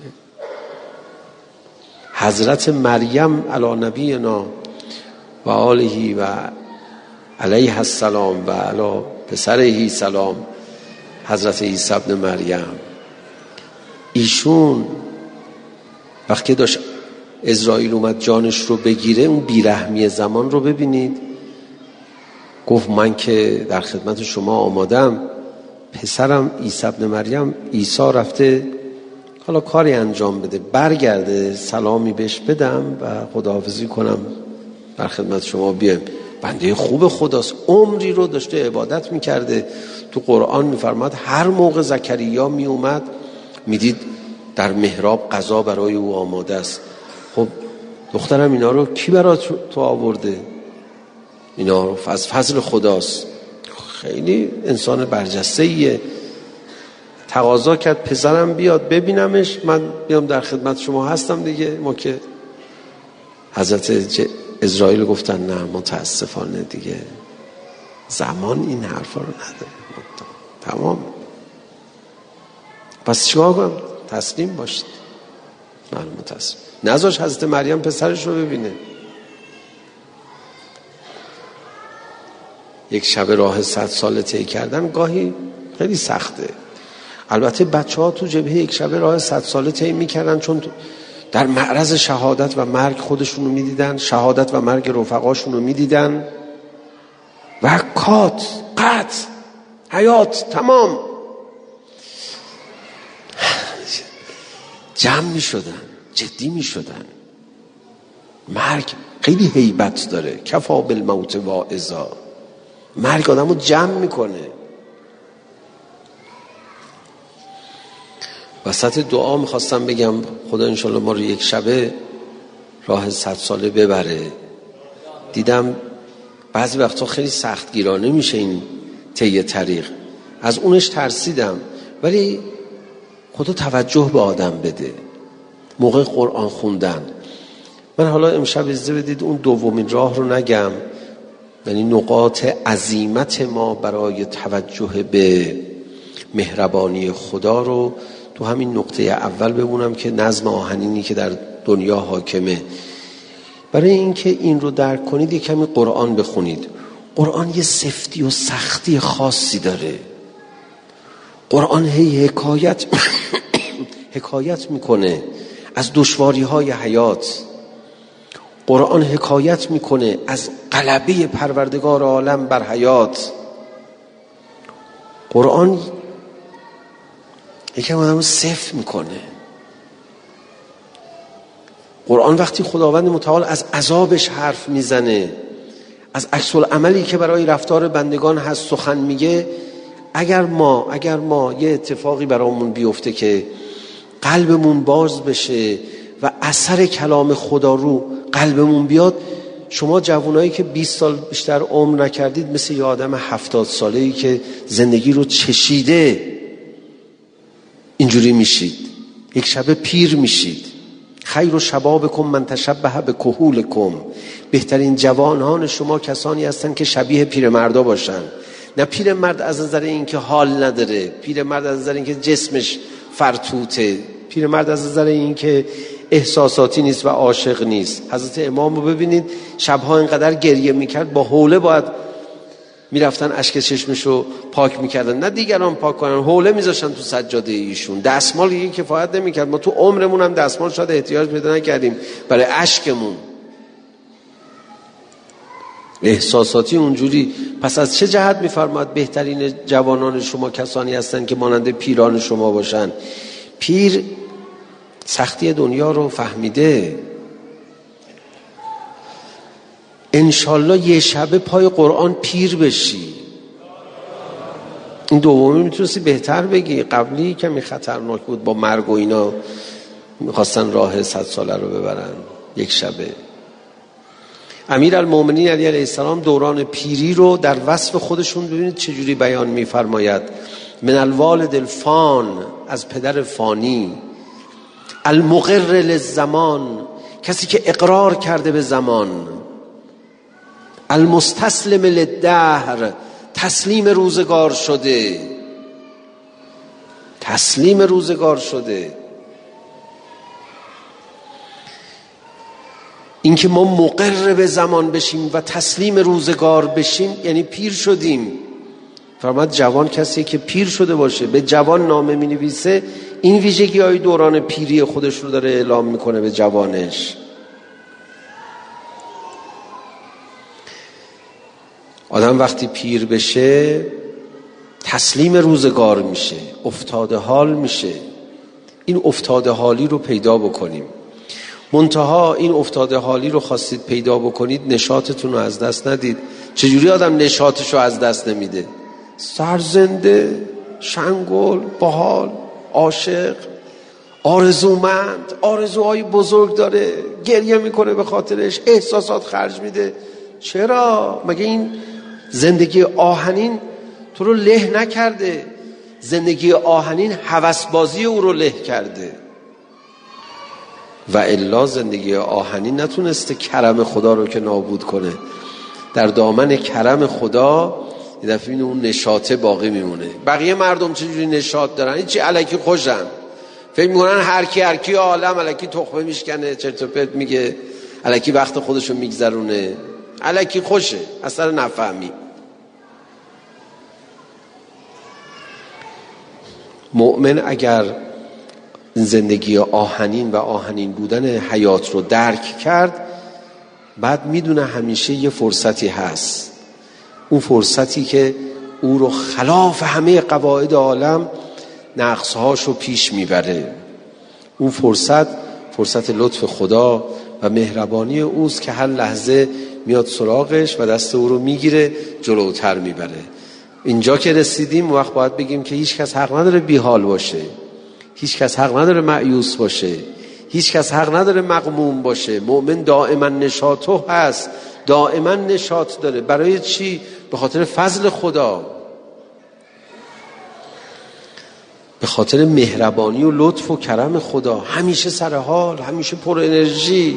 حضرت مریم علی نبینا و آله و علیه السلام و علی پسره سلام حضرت عیسی ابن مریم، ایشون وقتی داشت اسرائیل اومد جانش رو بگیره، اون بیرحمی زمان رو ببینید. گفت من که در خدمت شما آمادم، پسرم عیسی ابن مریم عیسی رفته حالا کاری انجام بده، برگرده سلامی بهش بدم و خداحافظی کنم در خدمت شما بیایم. بنده خوب خداست، عمری رو داشته عبادت میکرده. تو قرآن میفرماد هر موقع زکریا میومد میدید در محراب غذا برای او آماده است. خب دخترم اینا رو کی برای تو آورده؟ اینا رو از فضل خداست. خیلی انسان برجسته‌ایه. تقاضا کرد پسرم بیاد ببینمش، من بیام در خدمت شما هستم دیگه. ما که حضرت اسرائیل گفتن نه متاسفانه دیگه زمان این حرفا رو نداره، تمام. پس چیکار کنم؟ تسلیم باشید. من متاسف نذاش حضرت مریم پسرش رو ببینه. یک شب راه صد ساله طی کردن گاهی خیلی سخته. البته بچه ها تو جبهه یک شب راه صد ساله طی میکردن، چون در معرض شهادت و مرگ خودشون رو میدیدن، شهادت و مرگ رفقاشون رو میدیدن و کات قطع حیات تمام جمع میشدن، جدی میشدن. مرگ خیلی هیبت داره. کفا بالموت واعظا. مرگ آدمو جمع میکنه. وسط دعا میخواستم بگم خدا انشالله ما رو یک شبه راه صد ساله ببره. دیدم بعضی وقتا خیلی سختگیرانه میشه این طی طریق، از اونش ترسیدم، ولی خدا توجه به آدم بده موقع قرآن خوندن. من حالا امشب اجازه بدید اون دومین راه رو نگم، یعنی نقاط عظیمت ما برای توجه به مهربانی خدا رو تو همین نقطه اول بمونم که نظم آهنینی که در دنیا حاکمه. برای اینکه این رو درک کنید یک کمی قرآن بخونید. قرآن یه سفتی و سختی خاصی داره. قرآن هی حکایت حکایت میکنه از دشواری های حیات. قرآن حکایت میکنه از غلبه پروردگار عالم بر حیات. قرآن یکم آدم رو سفت میکنه. قرآن وقتی خداوند متعال از عذابش حرف میزنه، از عکس العملی که برای رفتار بندگان هست سخن میگه، اگر ما اگر ما یه اتفاقی برامون بیفته که قلبمون باز بشه و اثر کلام خدا رو قلبمون بیاد، شما جوانایی که بیست سال بیشتر عمر نکردید مثل یه آدم هفتاد ساله‌ای که زندگی رو چشیده اینجوری میشید، یک شب پیر میشید. خیر شبابکم من تشبه بکهولکم. بهترین جوانان شما کسانی هستن که شبیه پیرمردا باشن. نه پیرمرد از نظر اینکه حال نداره، پیرمرد از نظر اینکه جسمش فرتوته، پیرمرد از نظر اینکه احساساتی نیست و عاشق نیست. حضرت امام رو ببینید شبها اینقدر گریه میکرد، با حوله باید میرفتن اشک چشمشو پاک میکردن، نه دیگران پاک کنن، حوله میذاشتن تو سجاده ایشون. دستمال یکی کفایت نمیکرد. ما تو عمرمون هم دستمال شاید احتیاج پیدا نکردیم برای اشکمون. احساساتی اونجوری. پس از چه جهت میفرماد بهترین جوانان شما کسانی هستن که مانند پیران شما باشن؟ پیر سختی دنیا رو فهمیده. انشالله یه شبه پای قرآن پیر بشی. این دومی میتونستی بهتر بگی، قبلی کمی خطرناک بود، با مرگ و اینا میخواستن راه صد ساله رو ببرن یک شبه. امیر المومنین علی علیه السلام دوران پیری رو در وصف خودشون ببینید چجوری بیان میفرماید. من الوالد الفان، از پدر فانی، المقر للزمان، کسی که اقرار کرده به زمان، المستسلم للدهر، تسلیم روزگار شده، تسلیم روزگار شده. اینکه ما مقر به زمان بشیم و تسلیم روزگار بشیم یعنی پیر شدیم. فرمود جوان کسی که پیر شده باشه، به جوان نامه می نویسه، این ویژگی های دوران پیری خودش رو داره اعلام میکنه به جوانش. آدم وقتی پیر بشه تسلیم روزگار میشه، افتاده حال میشه. این افتاده حالی رو پیدا بکنیم. منتها این افتاده حالی رو خواستید پیدا بکنید، نشاطتون رو از دست ندید. چجوری آدم نشاطش رو از دست نمیده؟ سرزنده، شنگل، باحال، عاشق، آرزومند، آرزوهای بزرگ داره، گریه میکنه به خاطرش، احساسات خرج میده. چرا؟ مگه این زندگی آهنین تو رو له نکرده؟ زندگی آهنین هوسبازی او رو له کرده. و الا زندگی آهنین نتونسته کرم خدا رو که نابود کنه. در دامن کرم خدا یه دفعه اون نشاطه باقی میمونه. بقیه مردم چجوری نشاط دارن؟ این چی الکی خوشن، فکر میکنن هر کی هر کی عالم الکی تخمه میشکنه، چرت و پرت میگه، الکی وقت خودشو میگذرونه، الکی خوشه، اصلا نفهمی. مؤمن اگر این زندگی آهنین و آهنین بودن حیات رو درک کرد، بعد میدونه همیشه یه فرصتی هست، اون فرصتی که او رو خلاف همه قواعد عالم نقصهاش رو پیش میبره. اون فرصت فرصت لطف خدا و مهربانی اوست که هر لحظه میاد سراغش و دست او رو میگیره، جلوتر میبره. اینجا که رسیدیم وقت باید بگیم که هیچ کس حق نداره بیحال باشه، هیچ کس حق نداره مایوس باشه، هیچ کس حق نداره مغموم باشه. مؤمن دائما نشاطه هست، دائما نشاط داره. برای چی؟ به خاطر فضل خدا، به خاطر مهربانی و لطف و کرم خدا. همیشه سرحال، همیشه پر انرژی.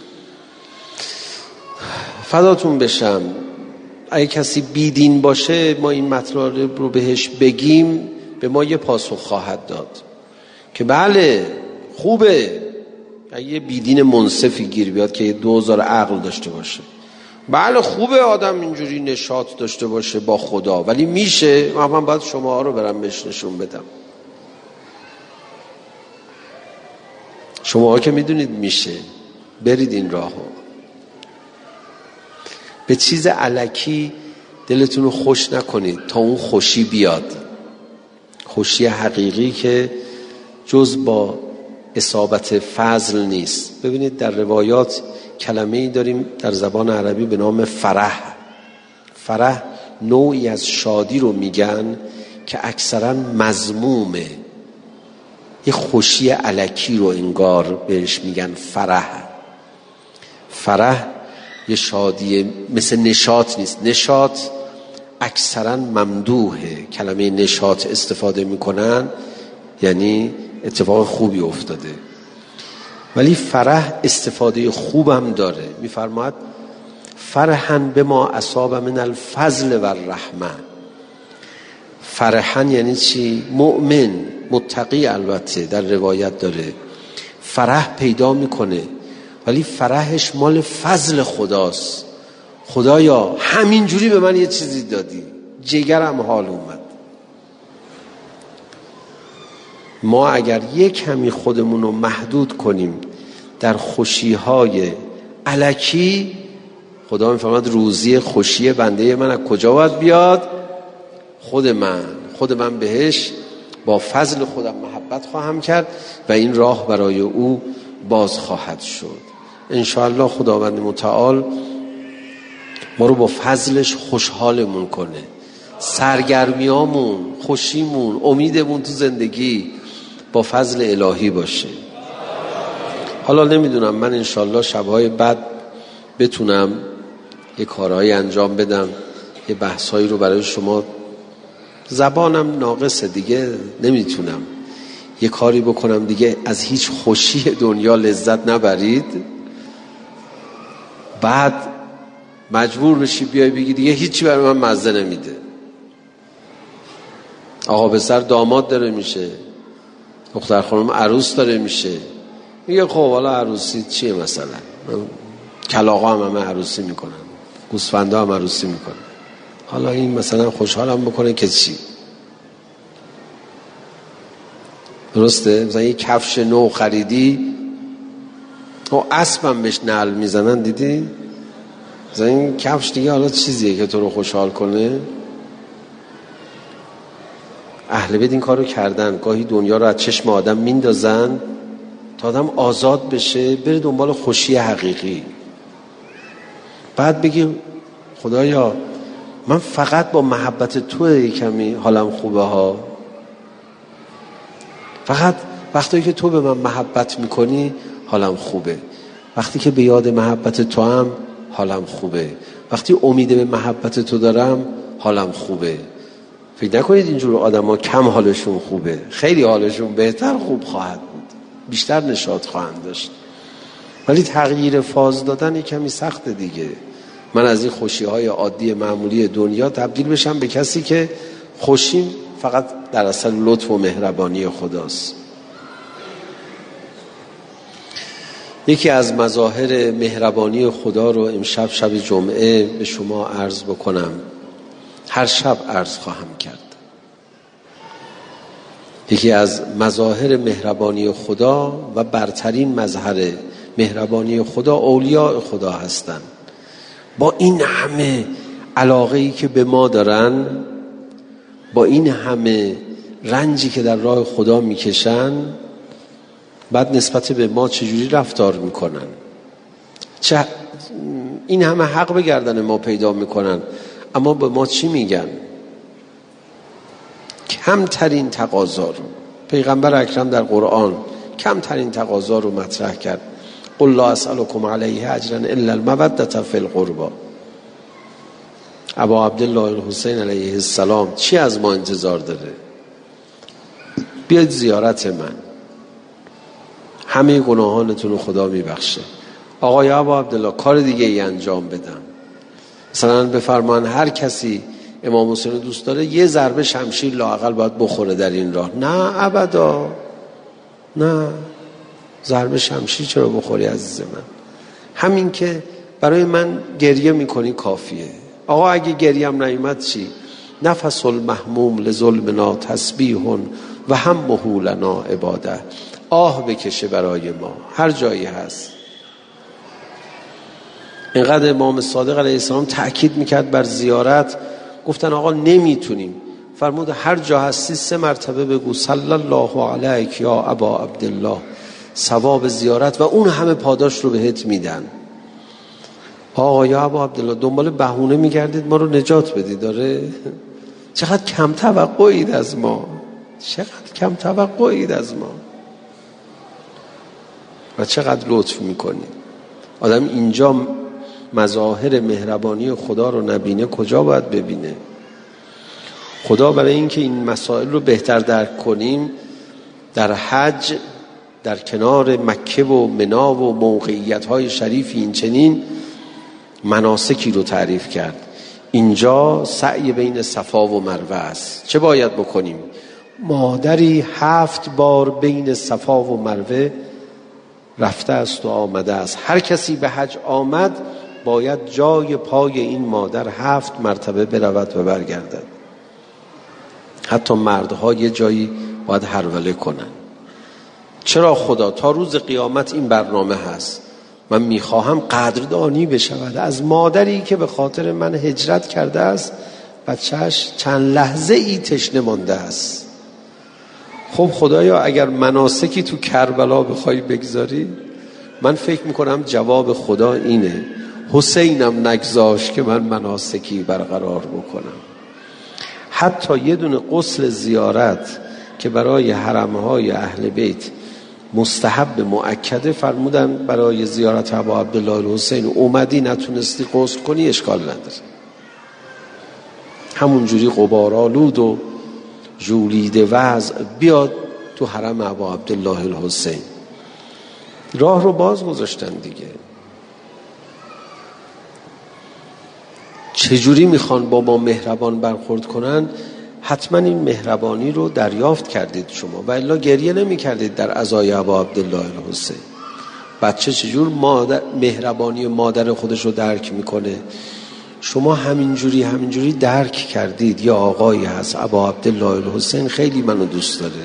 فداتون بشم. اگه کسی بیدین باشه ما این مطلب رو بهش بگیم، به ما یه پاسخ خواهد داد که بله خوبه. اگه یه بیدین منصفی گیر بیاد که دوزار عقل داشته باشه، بله خوبه آدم اینجوری نشاط داشته باشه با خدا، ولی میشه؟ من باید شما رو برم بهش نشون بدم. شما که میدونید میشه، برید این راهو. به چیز الکی دلتون رو خوش نکنید تا اون خوشی بیاد، خوشی حقیقی که جز با اصابت فضل نیست. ببینید در روایات کلمه ای داریم در زبان عربی به نام فرح. فرح نوعی از شادی رو میگن که اکثرا مذمومه، یه خوشی الکی رو انگار بهش میگن فرح. فرح یه شادی مثل نشاط نیست. نشاط اکثرا ممدوحه. کلمه نشاط استفاده میکنن یعنی اتفاق خوبی افتاده، ولی فرح استفاده خوبم داره. میفرماد فرحاً بما اصاب من الفضل و الرحمه. فرحاً یعنی چی؟ مؤمن متقی البته در روایت داره فرح پیدا میکنه، ولی فرحش مال فضل خداست. خدایا همینجوری به من یه چیزی دادی، جگرم حال اومد. ما اگر یک کمی خودمون رو محدود کنیم در خوشی‌های الکی، خدا میفرماد روزی خوشی بنده من از کجا باید بیاد؟ خود من خود من بهش با فضل خودم محبت خواهم کرد و این راه برای او باز خواهد شد. انشاءالله خداوند متعال ما رو با فضلش خوشحالمون کنه، سرگرمیامون، خوشیمون، امیدمون تو زندگی با فضل الهی باشه. حالا نمیدونم، من انشاءالله شبهای بعد بتونم یه کارهایی انجام بدم، یه بحثایی رو برای شما. زبانم ناقصه دیگه، نمیتونم یه کاری بکنم دیگه از هیچ خوشی دنیا لذت نبرید، بعد مجبور بشی بیای بگی دیگه هیچی برای من مزه نمیده. آقا پسر داماد داره میشه، دختر خانم عروس داره میشه، میگه خب حالا عروسی چیه؟ مثلا کلاغا هم همه عروسی میکنن، گوسفندا هم عروسی میکنن، حالا این مثلا خوشحالم بکنه که چی؟ درسته؟ مثلا یه کفش نو خریدی و اسبم بهش نعل میزنن، دیدی؟ مثلا این کفش دیگه حالا چیزیه که تو رو خوشحال کنه؟ اهل بیت این کارو کردن، گاهی دنیا رو از چشم آدم میندازن تا آدم آزاد بشه بره دنبال خوشی حقیقی. بعد بگی خدایا من فقط با محبت توی کمی حالم خوبه ها، فقط وقتی که تو به من محبت میکنی حالم خوبه، وقتی که به یاد محبت تو هم حالم خوبه، وقتی امید به محبت تو دارم حالم خوبه. فکر نکنید اینجور آدم ها کم حالشون خوبه، خیلی حالشون بهتر خوب خواهد بود، بیشتر نشاط خواهند داشت، ولی تغییر فاز دادن کمی سخته دیگه. من از این خوشی های عادی معمولی دنیا تبدیل بشم به کسی که خوشیم فقط در اصل لطف و مهربانی خداست. یکی از مظاهر مهربانی خدا رو امشب شب جمعه به شما عرض بکنم. هر شب عرض خواهم کرد. یکی از مظاهر مهربانی خدا و برترین مظهر مهربانی خدا اولیاء خدا هستند. با این همه علاقه‌ای که به ما دارن، با این همه رنجی که در راه خدا میکشن، بعد نسبت به ما چجوری رفتار میکنن؟ چه این همه حق به گردن ما پیدا میکنن، اما به ما چی میگن؟ کمترین تقاضا رو پیغمبر اکرم در قرآن کمترین تقاضا رو مطرح کرد. قل لا اسألكم علیه اجرا الا المودة فی القربى. ابا عبدالله الحسین علیه السلام چی از ما انتظار داره؟ بیاید زیارت من، همه گناهانتون رو خدا میبخشه. آقای ابا عبدالله کار دیگه ای انجام بدم، مثلا بفرمان هر کسی امام حسین رو دوست داره یه ضربه شمشیر لااقل باید بخوره در این راه. نه ابدا، نه، ضربه شمشیر چرا بخوری عزیز من؟ همین که برای من گریه میکنی کافیه. آقا اگه گریم نیامد چی؟ نفس المحموم لظلمنا تسبیح و همه لنا عباده. آه بکشه برای ما هر جایی هست. اینقدر امام صادق علیه السلام تأکید میکرد بر زیارت، گفتن آقا نمیتونیم، فرمود هر جا هستی سه مرتبه بگو صلی الله علیک یا ابا عبدالله، ثواب زیارت و اون همه پاداش رو بهت میدن. آقا یا ابا عبدالله دنبال بهونه میگردید ما رو نجات بدید؟ داره چقدر کم توقعید از ما، چقدر کم توقعید از ما و چقدر لطف میکنید. آدم اینجا مظاهر مهربانی خدا رو نبینه کجا باید ببینه؟ خدا برای اینکه این مسائل رو بهتر درک کنیم در حج در کنار مکه و منا و موقعیت‌های شریفی این چنین مناسکی رو تعریف کرد. اینجا سعی بین صفا و مروه است. چه باید بکنیم؟ مادری هفت بار بین صفا و مروه رفته است و آمده است. هر کسی به حج آمد باید جای پای این مادر هفت مرتبه برود و برگردد. حتی مردها یه جایی باید هروله کنن. چرا خدا تا روز قیامت این برنامه هست؟ من میخواهم قدردانی بشود از مادری که به خاطر من هجرت کرده است، بچهش چند لحظه ای تشنه مانده است. خب خدایا اگر مناسکی تو کربلا بخوای بگذاری، من فکر میکنم جواب خدا اینه حسینم نگذاش که من مناسکی برقرار بکنم. حتی یه دونه غسل زیارت که برای حرمهای اهل بیت مستحب مؤکده، فرمودن برای زیارت ابا عبدالله الحسین اومدی نتونستی غسل کنی اشکال نداره، همونجوری غبارآلود و ژولیده وضع بیاد تو حرم ابا عبدالله الحسین. راه رو باز گذاشتن دیگه. چجوری میخوان با ما مهربان برخورد کنن؟ حتما این مهربانی رو دریافت کردید شما و الا گریه نمی کردید در عزای ابا عبدالله الحسین. بچه چجور مادر مهربانی مادر خودش رو درک میکنه؟ شما همینجوری همینجوری درک کردید یا آقایی هست ابا عبدالله الحسین خیلی منو دوست داره.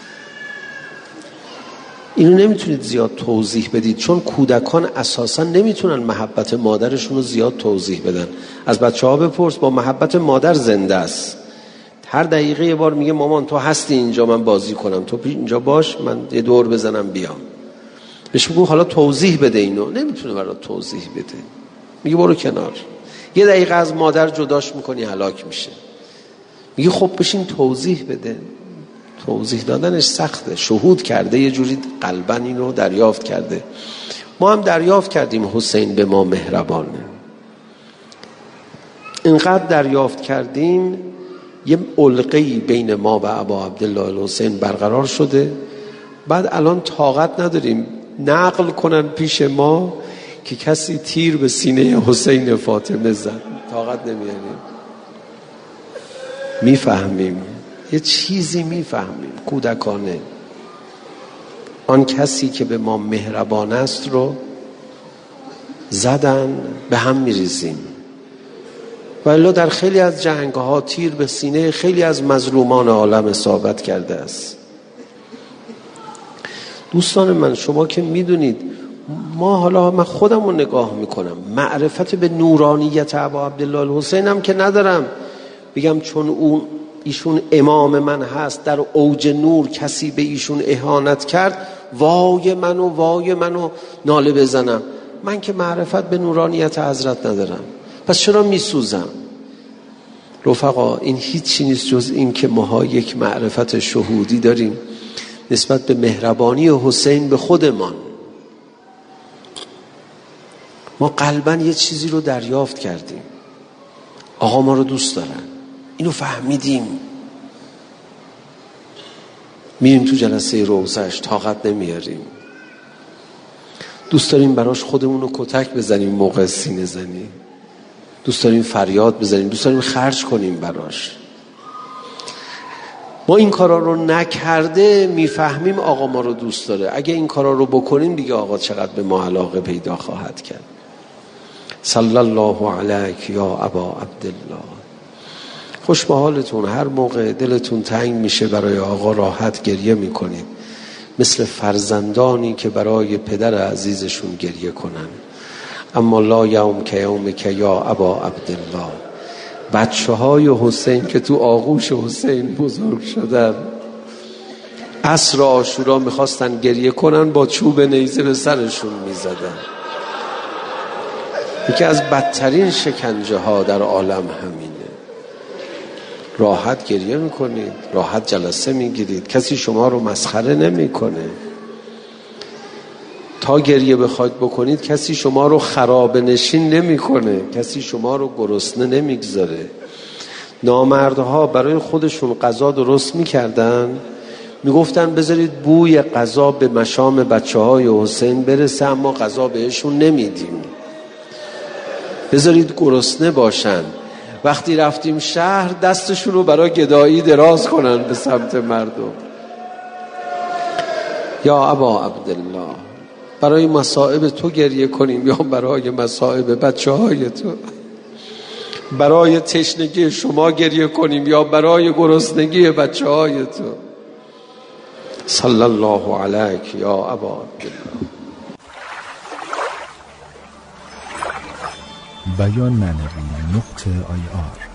اینو نمیتونید زیاد توضیح بدید، چون کودکان اساسا نمیتونن محبت مادرشون رو زیاد توضیح بدن. از بچه ها بپرس، با محبت مادر زنده است. هر دقیقه یه بار میگه مامان تو هستی اینجا من بازی کنم، تو اینجا باش من یه دور بزنم بیام. بهش بگو حالا توضیح بده، اینو نمیتونه برات توضیح بده، میگه برو کنار. یه دقیقه از مادر جداش میکنی هلاک میشه. میگه خب بشین توضیح بده. توضیح دادنش سخته، شهود کرده یه جوری قلباً اینو دریافت کرده. ما هم دریافت کردیم حسین به ما مهربانه، اینقدر دریافت کردیم یه علقه‌ای بین ما و ابا عبدالله الحسین برقرار شده. بعد الان طاقت نداریم نقل کنن پیش ما که کسی تیر به سینه حسین فاطمه زد، طاقت نمیاریم. میفهمیم، یه چیزی میفهمیم کودکانه. آن کسی که به ما مهربان است رو زدن به هم میریزیم. ولی در خیلی از جنگ ها تیر به سینه خیلی از مظلومان عالم اصابت کرده است. دوستان من، شما که میدونید ما، حالا من خودم رو نگاه میکنم، معرفت به نورانیت ابا عبدالله الحسین هم که ندارم بگم چون اون ایشون امام من هست در اوج نور کسی به ایشون اهانت کرد وای منو وای منو ناله بزنم. من که معرفت به نورانیت حضرت ندارم، پس چرا میسوزم؟ رفقا این هیچی نیست جز این که ماها یک معرفت شهودی داریم نسبت به مهربانی حسین به خودمان. ما قلباً یه چیزی رو دریافت کردیم، آقا ما رو دوست دارن، اینو فهمیدیم، میریم تو جلسه روزش طاقت نمیاریم، دوست داریم براش خودمون رو کتک بزنیم موقع سینه زنی، دوست داریم فریاد بزنیم، دوست داریم خرج کنیم براش. ما این کارا رو نکرده میفهمیم آقا ما رو دوست داره. اگه این کارا رو بکنیم دیگه آقا چقدر به ما علاقه پیدا خواهد کرد. صلی الله علیک یا ابا عبدالله. خوش به حالتون. هر موقع دلتون تنگ میشه برای آقا راحت گریه میکنید، مثل فرزندانی که برای پدر عزیزشون گریه کنن. اما لا یوم که یوم که یا ابا عبدالله، بچه های حسین که تو آغوش حسین بزرگ شدن عصر عاشورا میخواستن گریه کنن، با چوب نیزه به سرشون میزدن. یکی از بدترین شکنجه ها در عالم همینه. راحت گریه میکنید، راحت جلسه میگیرید، کسی شما رو مسخره نمیکنه. تا گریه بخواید بکنید کسی شما رو خرابه نشین نمیکنه، کسی شما رو گرسنه نمیگذاره. نامردها برای خودشون غذا درست میکردن، میگفتن بذارید بوی غذا به مشام بچه های حسین برسه، اما غذا بهشون نمیدیم، بذارید گرسنه باشن. وقتی رفتیم شهر دستشون رو برای گدایی دراز کنن به سمت مردم. یا ابا عبدالله، برای مصائب تو گریه کنیم یا برای مصائب بچه های تو؟ برای تشنگی شما گریه کنیم یا برای گرسنگی بچه های تو؟ صلی الله علیک یا ابا عبدالله. بیان معنوی نقطه آی آر